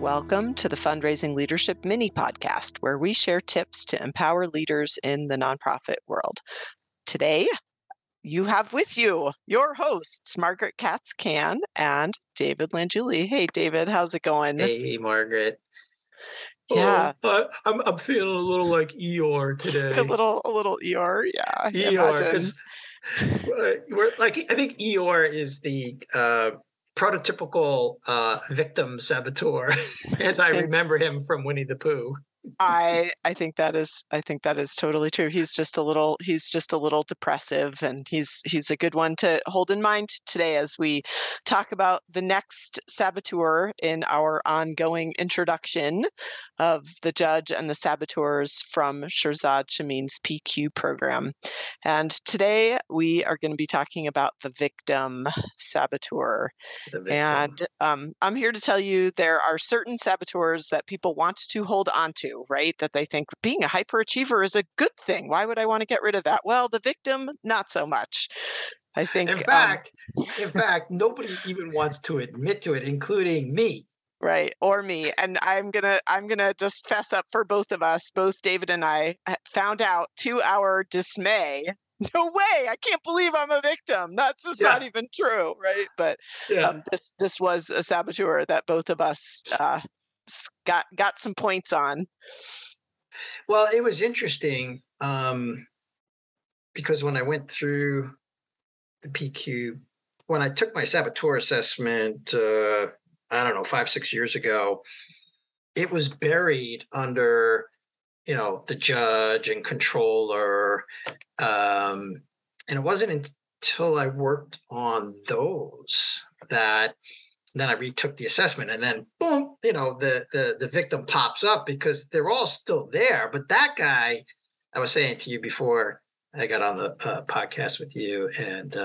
Welcome to the Fundraising Leadership Mini Podcast, where we share tips to empower leaders in the nonprofit world. Today, you have with you your hosts, Margaret Katz-Kann and David Langeli. Hey, David, how's it going? Hey, Margaret. Yeah. I'm feeling a little like Eeyore today. A little Eeyore, yeah. I Eeyore, imagine. because we're like I think Eeyore is the prototypical victim saboteur, as I And remember him from Winnie the Pooh. I think that is totally true. He's just a little depressive, and he's a good one to hold in mind today as we talk about the next saboteur in our ongoing introduction of the judge and the saboteurs from Shirzad Chameen's PQ program. And today we are going to be talking about the victim saboteur. The victim. And I'm here to tell you there are certain saboteurs that people want to hold on to, right? That they think being a hyperachiever is a good thing. Why would I want to get rid of that? Well, the victim, not so much. I think, In fact, nobody even wants to admit to it, including me. right, or me. And I'm gonna just fess up for both of us. Both David and I found out to our dismay. No way! I can't believe I'm a victim. That's just not Yeah, even true, right? But yeah. this was a saboteur that both of us got some points on. Well, it was interesting because when I went through the PQ, when I took my saboteur assessment, I don't know, 5, 6 years ago, it was buried under, the judge and controller. And it wasn't until I worked on those that then I retook the assessment, and then boom, the victim pops up because they're all still there. But that guy, I was saying to you before I got on the podcast with you, and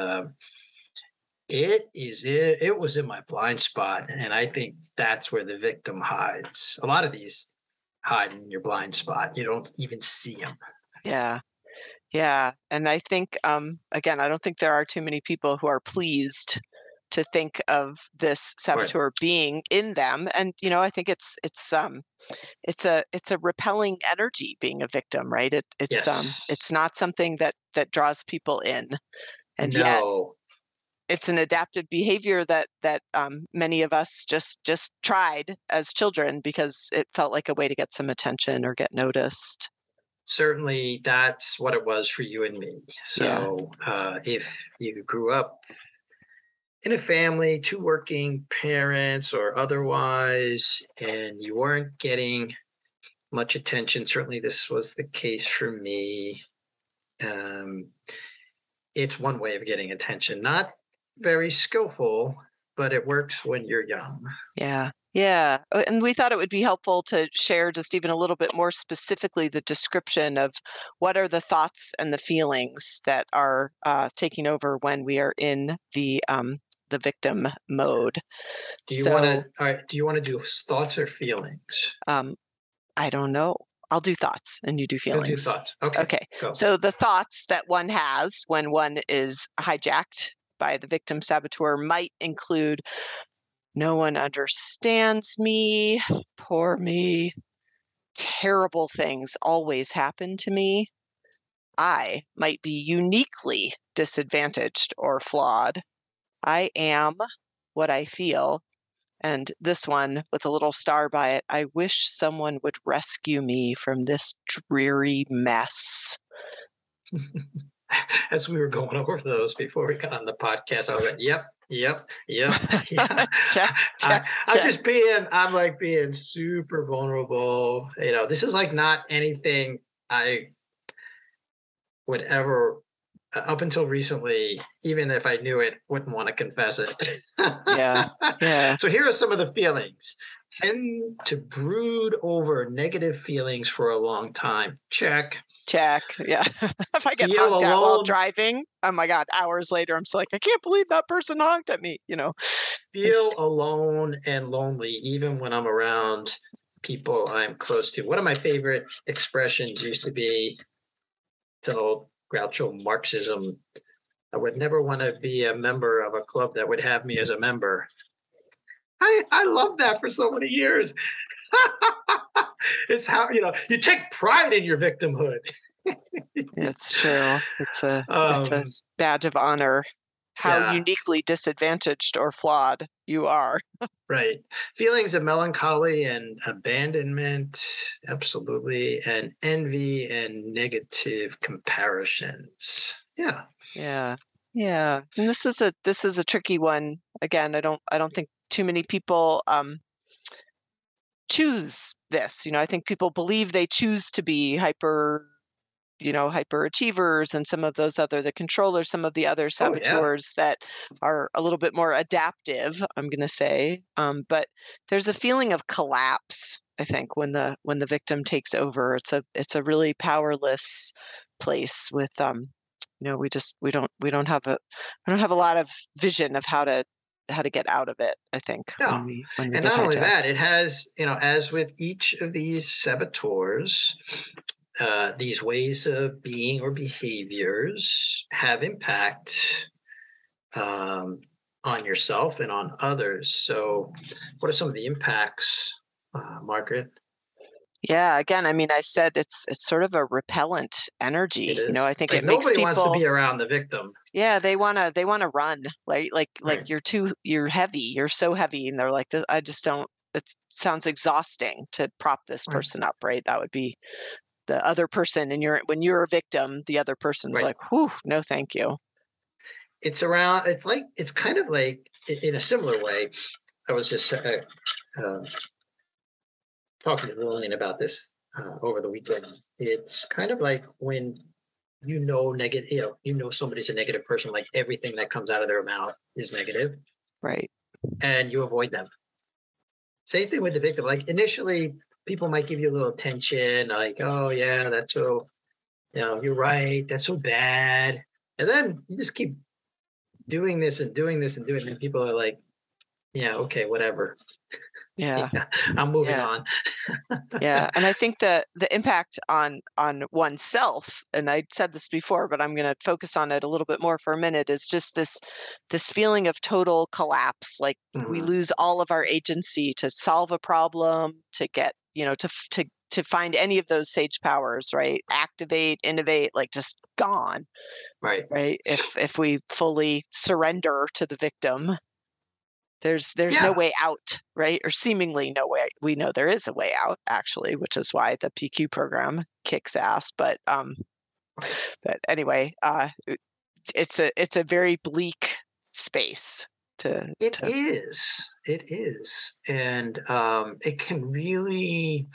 it was in my blind spot, and I think that's where the victim hides. A lot of these hide in your blind spot. You don't even see them. Yeah. Yeah. And I think, again, I don't think there are too many people who are pleased to think of this Right. saboteur being in them. And, I think it's a repelling energy being a victim, right? It's Yes. not something that draws people in. And yet No. it's an adaptive behavior that many of us just tried as children because it felt like a way to get some attention or get noticed. Certainly, that's what it was for you and me. Yeah. So, if you grew up in a family, two working parents or otherwise, and you weren't getting much attention, certainly this was the case for me. Um, it's one way of getting attention, not very skillful, but it works when you're young. Yeah. Yeah. And we thought it would be helpful to share just even a little bit more specifically the description of what are the thoughts and the feelings that are taking over when we are in the victim mode. Do you want So to? All right. Do you want to do thoughts or feelings? um, I don't know. I'll do thoughts and you do You'll do feelings. thoughts. Okay. Okay. Go. So the thoughts that one has when one is hijacked by the victim saboteur might include no one understands me, poor me, terrible things always happen to me. I might be uniquely disadvantaged or flawed. I am what I feel. And this one with a little star by it, I wish someone would rescue me from this dreary mess. As we were going over those before we got on the podcast, I was like, yep, yep, yep, yeah. Check, check, I'm check. just I'm like being super vulnerable. This is like not anything I would ever, up until recently, even if I knew it, wouldn't want to confess it. Yeah, yeah, So here are some of the feelings. Tend to brood over negative feelings for a long time. Check. check. Yeah. If I get Feel honked at while alone. driving, oh my God, hours later, I'm still like, I can't believe that person honked at me. Feel It's, alone and lonely even when I'm around people I'm close to. One of my favorite expressions used to be, it's an old Groucho Marxism. I would never want to be a member of a club that would have me as a member. I love that for so many years. It's how, you take pride in your victimhood. It's true. It's a Um, badge of honor how yeah, uniquely disadvantaged or flawed you are. right. Feelings of melancholy and abandonment, absolutely, and envy and negative comparisons. Yeah. Yeah. Yeah. And this is a tricky one. Again, I don't think too many people choose this. I think people believe they choose to be hyperachievers, and some of those other the controllers, some of the other Oh, yeah. saboteurs that are a little bit more adaptive, I'm going to say. But there's a feeling of collapse, I think, when the victim takes over. It's a really powerless place with we don't have a lot of vision of how to get out of it, I think, Yeah. when we And get not only hijacked. that, it has, as with each of these saboteurs, these ways of being or behaviors have impact um, on yourself and on others. So, what are some of the impacts, Margaret? Yeah, again, I mean, I said it's sort of a repellent It energy. is I think like it makes nobody wants to people, be around the victim, yeah, they wanna run. Like right? you're heavy, you're so heavy, and they're like, I just don't it sounds exhausting to prop this Right. person up, right? That would be the other person, and when you're a victim, the other person's Right. like, "Whew, no, thank you." It's around. It's kind of like in a similar way. I was just uh, talking to Lillian about this over the weekend. It's kind of like when negative, somebody's a negative person, like everything that comes out of their mouth is negative, Right. and you avoid them. Same thing with the victim. Like initially, people might give you a little attention, like, "Oh yeah, that's so, you're right, that's so bad," and then you just keep doing this and doing this and doing it, and people are like, "Yeah, okay, whatever." Yeah. Yeah, I'm moving Yeah. on. Yeah, and I think the impact on oneself, and I said this before, but I'm going to focus on it a little bit more for a minute, is just this feeling of total collapse. Like we Mhm. lose all of our agency to solve a problem, to get to find any of those sage powers, right? Activate, innovate, like just gone, Right. right? If we fully surrender to the victim, there's no Yeah. way out, right? Or seemingly no way. We know there is a way out, actually, which is why the PQ program kicks ass. Right. But anyway, it's a very bleak space It to is. It is. And it can really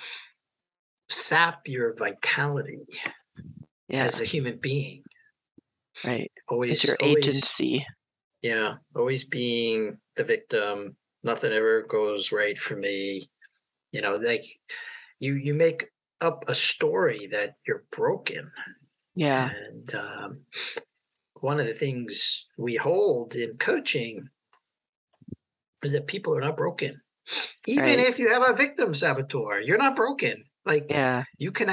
sap your vitality yeah, as a human being. right. It's Always, your always, agency. yeah, always being the victim. Nothing ever goes right for me. Like you make up a story that you're broken. Yeah, And one of the things we hold in coaching is that people are not broken. Even right. if you have a victim saboteur, you're not broken. Like Yeah, you can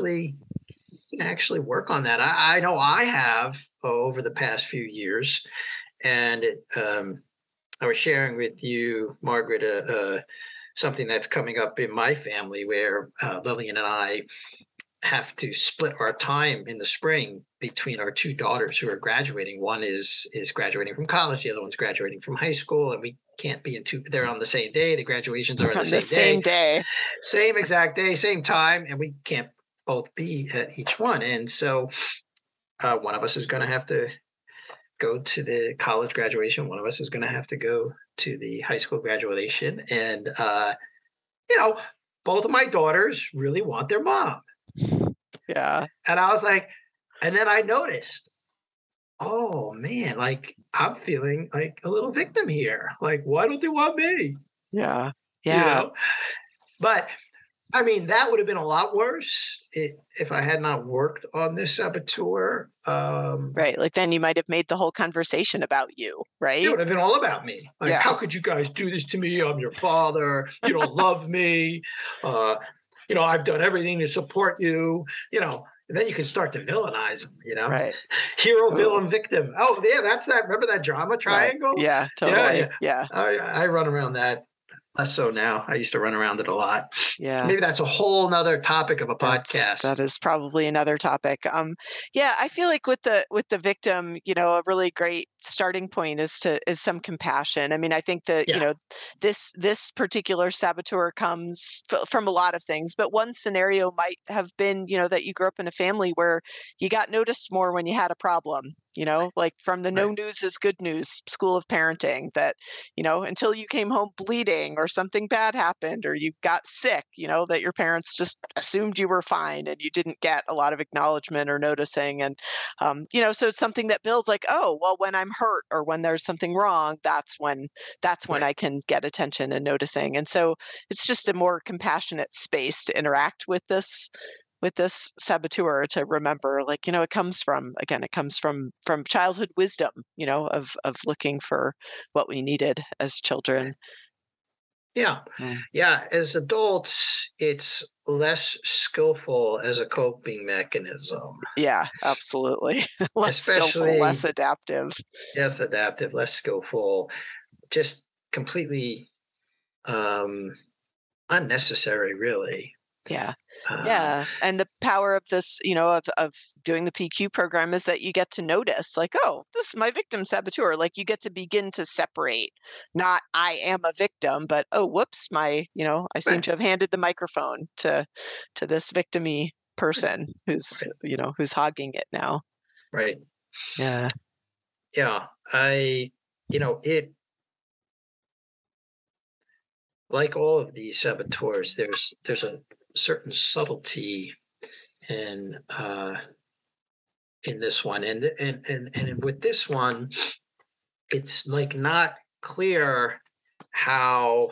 actually work on that. I know I have over the past few years, and I was sharing with you, Margaret, something that's coming up in my family where Lillian and I have to split our time in the spring between our two daughters who are graduating. One is graduating from college, the other one's graduating from high school, and we can't be in two. They're on the same day. The graduations are on the on the same same day, day. same exact day, same time, and we can't both be at each one. And so one of us is going to have to go to the college graduation. One of us is going to have to go to the high school graduation. And you know, both of my daughters really want their mom. Yeah, And I was like, and then I noticed, oh man, like I'm feeling like a little victim here. Like, why don't they want me? yeah, You yeah. know? But I mean, that would have been a lot worse if I had not worked on this saboteur. Right. Like then you might have made the whole conversation about you, It right? would have been all about me. Like, Yeah. how could you guys do this to me? I'm your father. You don't love me. Uh, I've done everything to support you. And then you can start to villainize them. Right. Hero, Oh, villain, victim. Oh, yeah, that's that. Remember that drama right. triangle? Yeah, Yeah, totally. yeah. Yeah. I run around that Less so now. I used to run around it a lot. Yeah. Maybe that's a whole nother topic of a That podcast. is probably another topic. Yeah, I feel like with the victim, a really great starting point is some compassion. I mean, I think that Yeah, this particular saboteur comes from a lot of things, but one scenario might have been that you grew up in a family where you got noticed more when you had a problem. Like from the no right, news is good news school of parenting that until you came home bleeding or something bad happened or you got sick, that your parents just assumed you were fine and you didn't get a lot of acknowledgement or noticing. And, so it's something that builds like, oh, well, when I'm hurt or when there's something wrong, that's when right. I can get attention and noticing. And so it's just a more compassionate space to interact with this saboteur to remember like it comes from childhood wisdom of looking for what we needed as children. Yeah, Mm. yeah. As adults, it's less skillful as a coping mechanism, Yeah, absolutely. Less skillful, less especially, adaptive. yes, adaptive, less skillful, just completely um, unnecessary, really. Yeah. Um, Yeah, and the power of this, of doing the PQ program is that you get to notice, like, "Oh, this is my victim saboteur." Like, you get to begin to separate, not "I am a victim," but, "Oh, whoops, I seem right, to have handed the microphone to this victim-y right, person who's hogging it now." right. Yeah. Yeah, it like all of these saboteurs. There's a certain subtlety in in this one, and with this one, it's like not clear how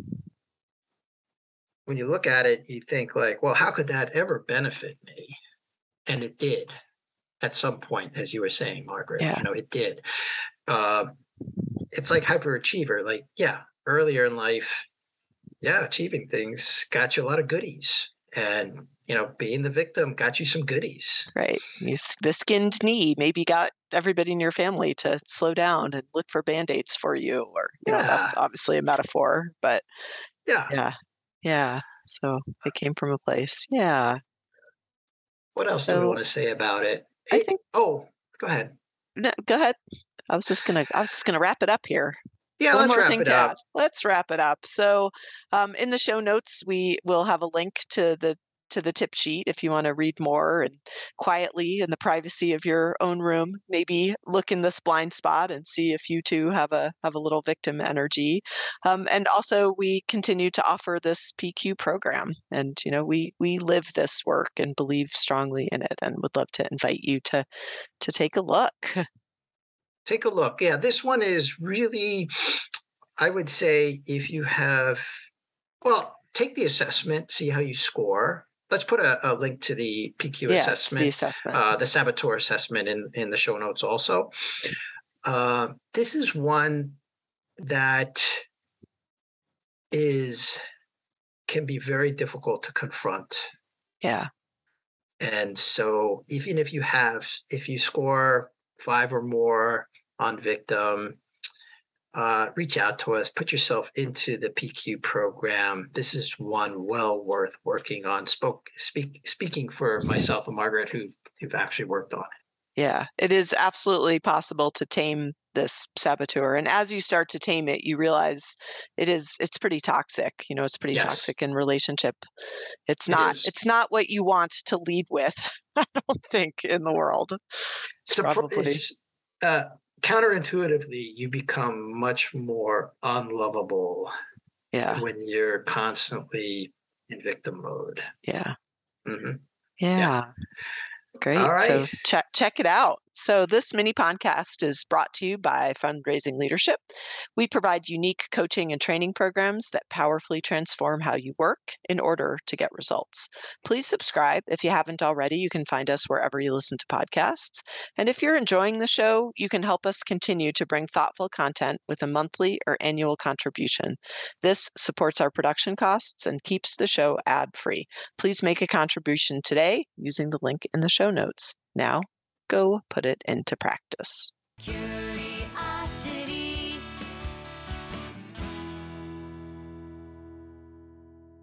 when you look at it, you think like, well, how could that ever benefit me? And it did at some point, as you were saying, Margaret. Yeah. It did. Uh, it's like hyperachiever. Like, yeah, earlier in life, yeah, achieving things got you a lot of goodies, and being the victim got you some goodies. Right. The skinned knee maybe got everybody in your family to slow down and look for Band-Aids for you, or, that's Yeah, obviously a metaphor, but yeah. yeah. Yeah. So it came from a place. Yeah. What else do we So want to say about it? I It. think Oh, go ahead. no, go ahead. I was just gonna wrap it up here. Yeah, One let's more wrap thing it to add. up. Let's wrap it up. So, in the show notes, we will have a link to the tip sheet if you want to read more and quietly in the privacy of your own room, maybe look in this blind spot and see if you too have a little victim energy. And also, we continue to offer this PQ program, and we live this work and believe strongly in it, and would love to invite you to take a look. Take a look. Yeah, this one is really, I would say, if you have, well, take the assessment, see how you score. Let's put a link to the PQ Yeah, to the assessment, assessment. the saboteur assessment in the show notes also. This is one that is can be very difficult to confront. Yeah. And so even if you score 5 or more on victim, reach out to us, put yourself into the PQ program. This is one well worth working on. Speaking for myself and Margaret, who've actually worked on it. Yeah, it is absolutely possible to tame this saboteur, and as you start to tame it, you realize it's pretty toxic, it's pretty Yes, toxic in relationship. It's it not is. it's not what you want to lead with, I don't think, in the world. It's probably It's uh, counterintuitively, you become much more unlovable yeah, when you're constantly in victim mode. yeah, Hmm. Yeah. yeah. All Great. right. So check it out. So this mini podcast is brought to you by Fundraising Leadership. We provide unique coaching and training programs that powerfully transform how you work in order to get results. Please subscribe if you haven't already. You can find us wherever you listen to podcasts. And if you're enjoying the show, you can help us continue to bring thoughtful content with a monthly or annual contribution. This supports our production costs and keeps the show ad-free. Please make a contribution today using the link in the show notes. Now, go put it into practice.